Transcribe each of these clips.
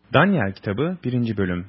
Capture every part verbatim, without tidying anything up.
Daniel kitabı birinci bölüm.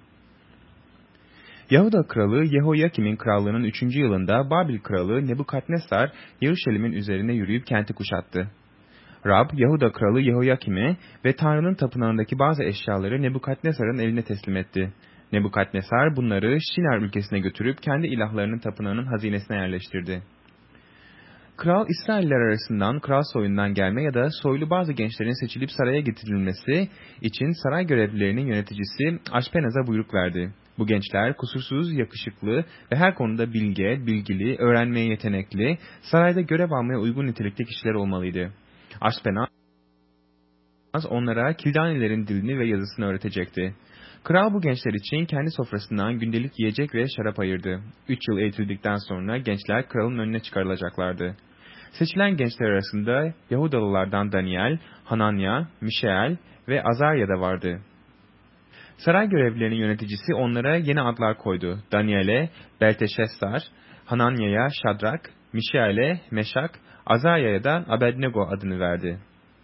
Yahuda kralı Yehoyakim'in krallığının üçüncü yılında Babil kralı Nebukadnesar Yeruşalim'in üzerine yürüyüp kenti kuşattı. Rab, Yahuda kralı Yehoyakim'e ve Tanrı'nın tapınağındaki bazı eşyaları Nebukadnesar'ın eline teslim etti. Nebukadnesar bunları Şinar ülkesine götürüp kendi ilahlarının tapınağının hazinesine yerleştirdi. Kral İsrailler arasından kral soyundan gelme ya da soylu bazı gençlerin seçilip saraya getirilmesi için saray görevlilerinin yöneticisi Aşpenaz'a buyruk verdi. Bu gençler kusursuz, yakışıklı ve her konuda bilge, bilgili, öğrenmeye yetenekli, sarayda görev almaya uygun nitelikte kişiler olmalıydı. Aşpenaz onlara Kildanilerin dilini ve yazısını öğretecekti. Kral bu gençler için kendi sofrasından gündelik yiyecek ve şarap ayırdı. Üç yıl eğitildikten sonra gençler kralın önüne çıkarılacaklardı. Seçilen gençler arasında Yahudalılardan Daniel, Hananya, Mişael ve Azarya da vardı. Saray görevlilerinin yöneticisi onlara yeni adlar koydu. Daniel'e Belteşessar, Hananya'ya Şadrak, Mişael'e Meşak, Azarya'ya da Abednego adını verdi.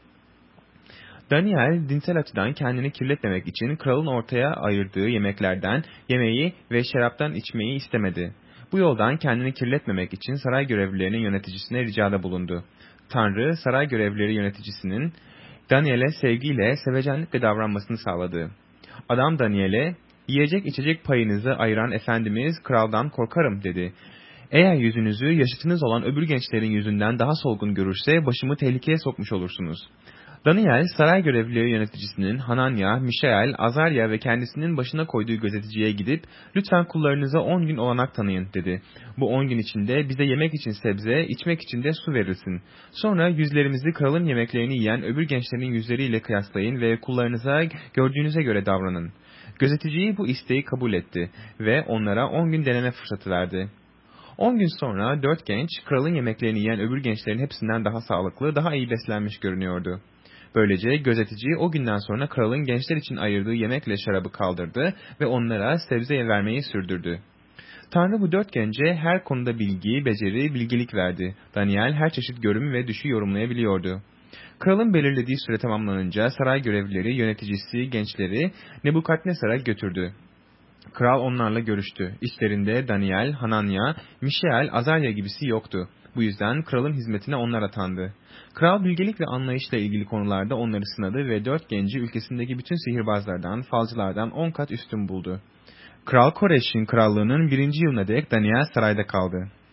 Daniel, dinsel açıdan kendini kirletmemek için kralın ortaya ayırdığı yemeklerden yemeği ve şaraptan içmeyi istemedi. Bu yoldan kendini kirletmemek için saray görevlilerinin yöneticisine ricada bulundu. Tanrı, saray görevlileri yöneticisinin Daniel'e sevgiyle, sevecenlikle davranmasını sağladı. Adam Daniel'e, "Yiyecek içecek payınızı ayıran efendimiz kraldan korkarım," dedi. "Eğer yüzünüzü yaşıtınız olan öbür gençlerin yüzünden daha solgun görürse başımı tehlikeye sokmuş olursunuz." Daniel, saray görevlileri yöneticisinin Hananya, Mişael, Azarya ve kendisinin başına koyduğu gözeticiye gidip "Lütfen kullarınıza on gün olanak tanıyın," dedi. "Bu on gün içinde bize yemek için sebze, içmek için de su verilsin. Sonra yüzlerimizi kralın yemeklerini yiyen öbür gençlerin yüzleriyle kıyaslayın ve kullarınıza gördüğünüze göre davranın." Gözeticiyi bu isteği kabul etti ve onlara on gün deneme fırsatı verdi. On gün sonra dört genç, kralın yemeklerini yiyen öbür gençlerin hepsinden daha sağlıklı, daha iyi beslenmiş görünüyordu. Böylece gözetici o günden sonra kralın gençler için ayırdığı yemekle şarabı kaldırdı ve onlara sebze vermeyi sürdürdü. Tanrı bu dört gence her konuda bilgi, beceri, bilgelik verdi. Daniel her çeşit görüm ve düşü yorumlayabiliyordu. Kralın belirlediği süre tamamlanınca saray görevlileri, yöneticisi, gençleri Nebukadnesar'a götürdü. Kral onlarla görüştü. İçlerinde Daniel, Hananya, Mişael, Azarya gibisi yoktu. Bu yüzden kralın hizmetine onlar atandı. Kral bilgelik ve anlayışla ilgili konularda onları sınadı ve dört genci ülkesindeki bütün sihirbazlardan, falcılardan on kat üstün buldu. Kral Koreş'in krallığının birinci yılına dek Daniel sarayda kaldı.